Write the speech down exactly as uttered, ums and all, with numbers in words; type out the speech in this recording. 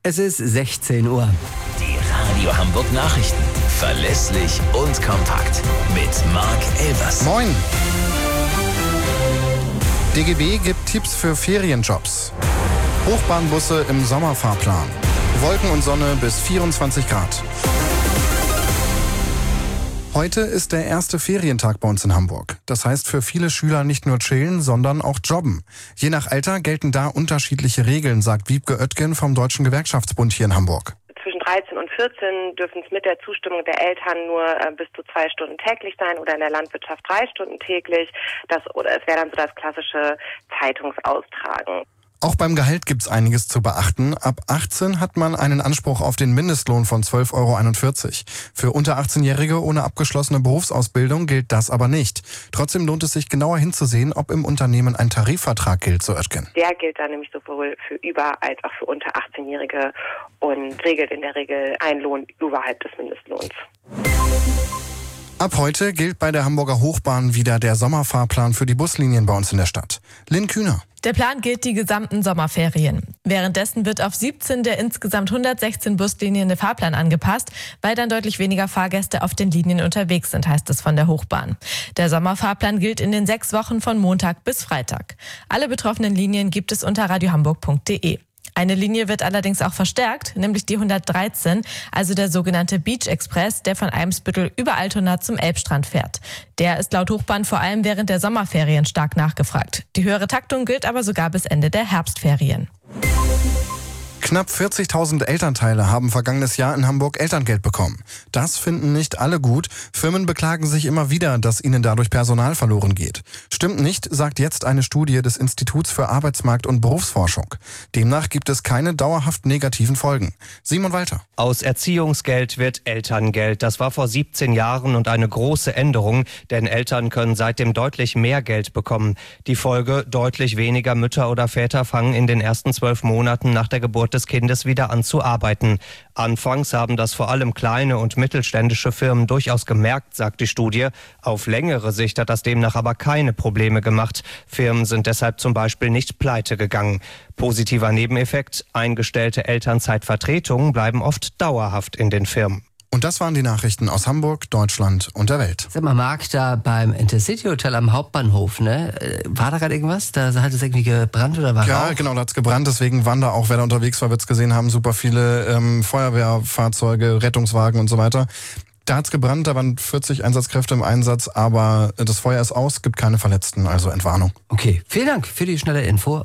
Es ist sechzehn Uhr. Die Radio Hamburg Nachrichten. Verlässlich und kompakt. Mit Marc Elvers. Moin. D G B gibt Tipps für Ferienjobs. Hochbahnbusse im Sommerfahrplan. Wolken und Sonne bis vierundzwanzig Grad. Heute ist der erste Ferientag bei uns in Hamburg. Das heißt für viele Schüler nicht nur chillen, sondern auch jobben. Je nach Alter gelten da unterschiedliche Regeln, sagt Wiebke Oetgen vom Deutschen Gewerkschaftsbund hier in Hamburg. Zwischen dreizehn und vierzehn dürfen es mit der Zustimmung der Eltern nur äh, bis zu zwei Stunden täglich sein oder in der Landwirtschaft drei Stunden täglich. Das, oder es wäre dann so das klassische Zeitungsaustragen. Auch beim Gehalt gibt's einiges zu beachten. Ab achtzehn hat man einen Anspruch auf den Mindestlohn von zwölf Euro einundvierzig. Für unter achtzehnjährige ohne abgeschlossene Berufsausbildung gilt das aber nicht. Trotzdem lohnt es sich genauer hinzusehen, ob im Unternehmen ein Tarifvertrag gilt, so Oetgen. Der gilt dann nämlich sowohl für über- als auch für unter achtzehnjährige und regelt in der Regel einen Lohn überhalb des Mindestlohns. Ab heute gilt bei der Hamburger Hochbahn wieder der Sommerfahrplan für die Buslinien bei uns in der Stadt. Lynn Kühner. Der Plan gilt die gesamten Sommerferien. Währenddessen wird auf siebzehn der insgesamt hundertsechzehn Buslinien der Fahrplan angepasst, weil dann deutlich weniger Fahrgäste auf den Linien unterwegs sind, heißt es von der Hochbahn. Der Sommerfahrplan gilt in den sechs Wochen von Montag bis Freitag. Alle betroffenen Linien gibt es unter radiohamburg punkt de. Eine Linie wird allerdings auch verstärkt, nämlich die hundertdreizehn, also der sogenannte Beach Express, der von Eimsbüttel über Altona zum Elbstrand fährt. Der ist laut Hochbahn vor allem während der Sommerferien stark nachgefragt. Die höhere Taktung gilt aber sogar bis Ende der Herbstferien. Knapp vierzigtausend Elternteile haben vergangenes Jahr in Hamburg Elterngeld bekommen. Das finden nicht alle gut. Firmen beklagen sich immer wieder, dass ihnen dadurch Personal verloren geht. Stimmt nicht, sagt jetzt eine Studie des Instituts für Arbeitsmarkt- und Berufsforschung. Demnach gibt es keine dauerhaft negativen Folgen. Simon Walter. Aus Erziehungsgeld wird Elterngeld. Das war vor siebzehn Jahren und eine große Änderung, denn Eltern können seitdem deutlich mehr Geld bekommen. Die Folge: deutlich weniger Mütter oder Väter fangen in den ersten zwölf Monaten nach der Geburt des Kindes wieder an zu arbeiten. Anfangs haben das vor allem kleine und mittelständische Firmen durchaus gemerkt, sagt die Studie. Auf längere Sicht hat das demnach aber keine Probleme gemacht. Firmen sind deshalb zum Beispiel nicht pleite gegangen. Positiver Nebeneffekt: eingestellte Elternzeitvertretungen bleiben oft dauerhaft in den Firmen. Und das waren die Nachrichten aus Hamburg, Deutschland und der Welt. Sag mal, Marc, da beim Intercity Hotel am Hauptbahnhof, ne? War da gerade irgendwas? Da hat es irgendwie gebrannt oder war Ja, Rauch? genau, da hat es gebrannt. Deswegen waren da auch, wer da unterwegs war, wird es gesehen haben, super viele ähm, Feuerwehrfahrzeuge, Rettungswagen und so weiter. Da hat es gebrannt, da waren vierzig Einsatzkräfte im Einsatz, aber das Feuer ist aus, gibt keine Verletzten, also Entwarnung. Okay, vielen Dank für die schnelle Info.